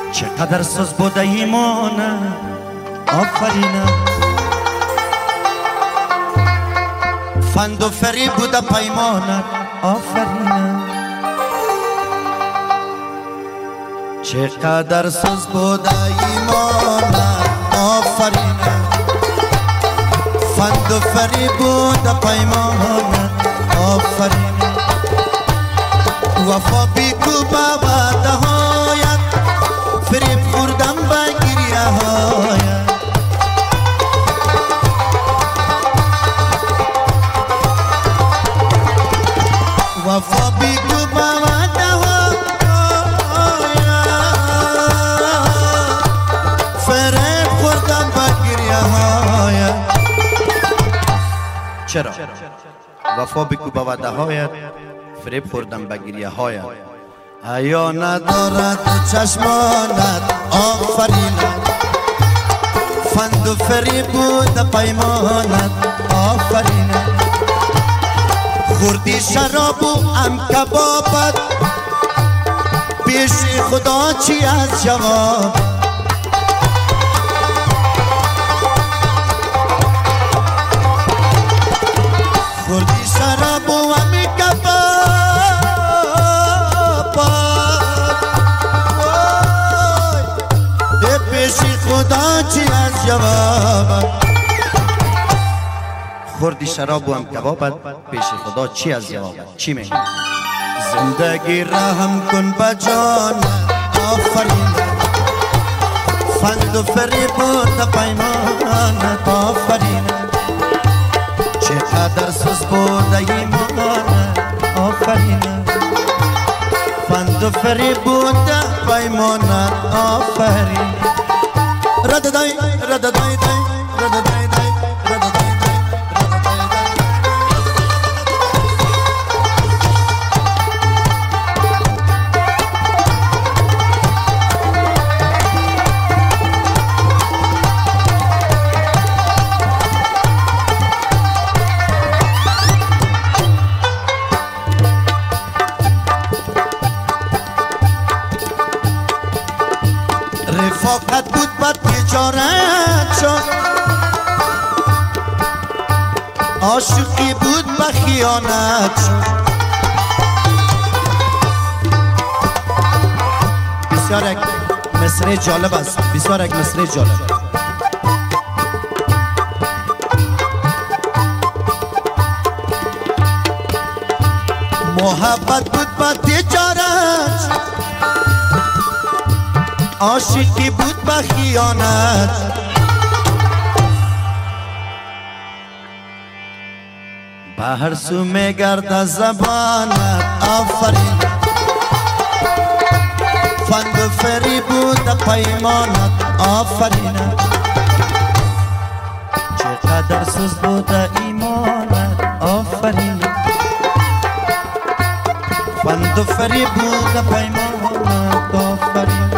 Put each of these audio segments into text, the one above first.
چقدر سوز بوده ایمانه آفرینه فند و فریب بوده پیمانه آفرینه چقدر سوز بوده ایمانه آفرینه فند و فریب بوده پیمانه آفرینه وفا بیگو با وعده هایت فریب خوردم با گریه هایت وفا بیگو با وعده هایت فریب خوردم با گریه هایت چرا؟ وفا بیگو با وعده هایت فریب خوردم به گریه هایت حیا ندارد چشمانت آفرینه فند و فریب بود پیمانت آفرینه خوردی شراب و ام کبابت پیش خدا چی از جواب خوردی شراب و ام کبابت خدا چی از جواب خوردی شراب و هم کبابت پیش خدا چی از جواب چی میگی زندگی رحم کن بجان آفرین فند و فریب و پیمانت آفرین چقدر سوز بوده ایمانت آفرین فند و فریب بوده پیمانت آفرین رد دای رد دای دای رد دای دای رد دای دای رفاقت بود با تجارت شد عاشقی بود با خیانت شد بسیار یک مصرع جالب است بسیار یک مصرع جالب محبت بود با تجارت شد عاشقی بود با خیانت به هر سو میگرد زبانت آفرین فند و فریب بود پیمانت آفرین چقدر سوز بود ایمانت آفرین فند و فریب بود پیمانت آفرین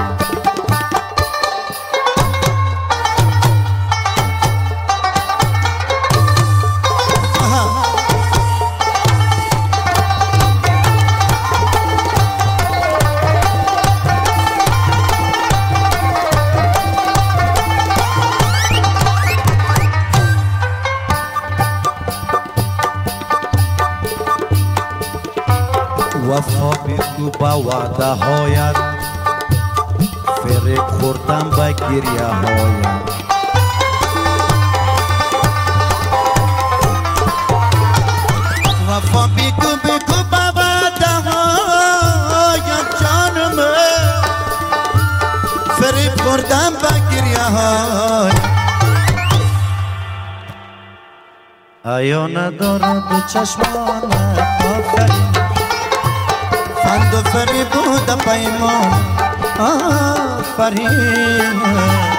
وفا بیگو با وعده هایت فریب خوردم با گریه هایت وفا بیگو بیگو با وعده هایت جانم فریب خوردم با گریه هایت حیا ندارد چشمانت آفرین فند و فریب بود پیمان آفرین